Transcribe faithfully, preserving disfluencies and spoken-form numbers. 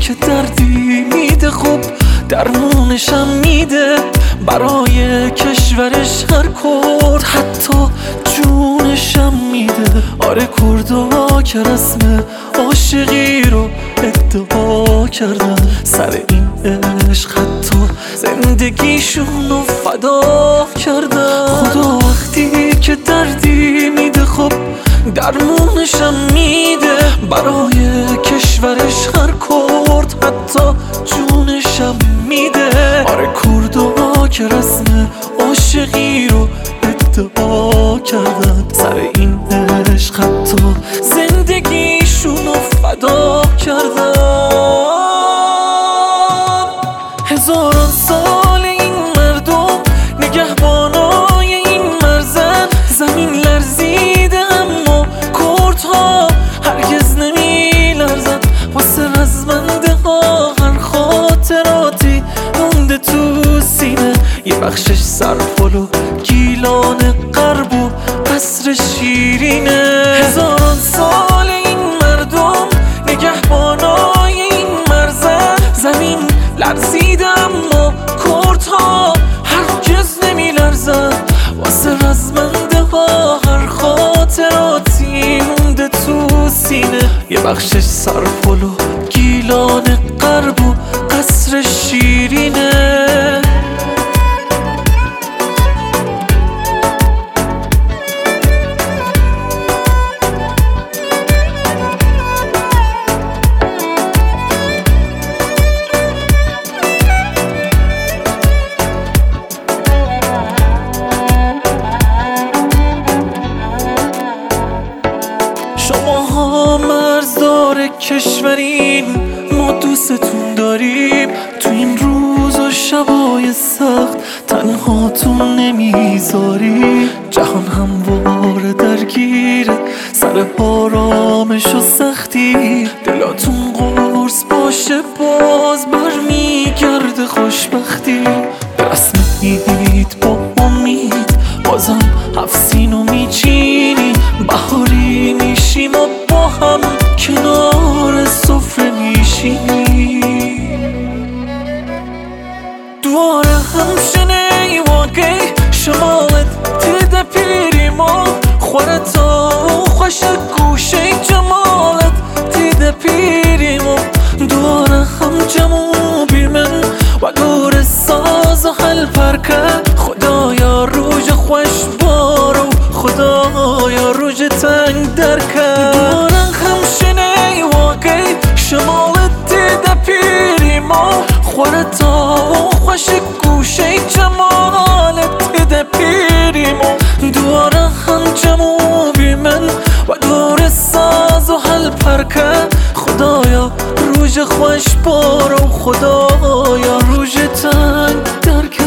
که دردی میده خوب درمونشم میده برای کشورش هر کرد حتی جونشم میده. آره کردا که رسم عاشقی رو ادعا کردن سر این عشق حتی زندگیشون رو فدا کردن. خدا وقتی که دردی میده خب درمونشم میده برای کشورش هر کرد حتی جونشم میده. آره کردا که رسم عاشقی رو ادعا کردن سر این عشق حتی زندگیشون رو فدا کردن. هزاران سال این مردم نگهبانای این مرزن زمین لرزیده اما کردها هرگز نمی لرزن واسه رزمنده ها هر خاطراتی مونده تو سینه یه بخشش سرپل و گیلان غرب و قصر شیرینه. هزاران سال این مردم نگهبانای این مرزن زمین لرزیده اما کردها هرگز نمی لرزن واسه رزمنده ها هر خاطراتی مونده تو سینه یه بخشش سرپل و گیلان غرب و قصر شیرینه. شماها مرزدار کشورین ما دوستتون داریم تو این روز و شبای سخت تنهاتون نمیذاریم. جهان همواره درگیره سر آرامش و سختی دلاتون قرص باشه باز برمیگرده خوشبختی. رسمید با امید بازم هفسینو میچینی بهاری میشیم و با هم کنار سفره میشینیم. دواره همشنه واقعی شمالت تیده پیریم و خورتا و خوش گوشه جمالت تیده پیریم و دواره هم جمو بیمن و گور ساز و حل پرکن خدایا روژ خوش بارو خدایا روژ تنگ درکن. دواره همشنه واقعی شمالت تیده پیریم و خورتا و خوش گوشه جمالت تیده پیریم و دواره هم جمو بیمن و دور ساز و حل پرکن خدایا روژ خوش بارو خدایا روژ تنگ درکن.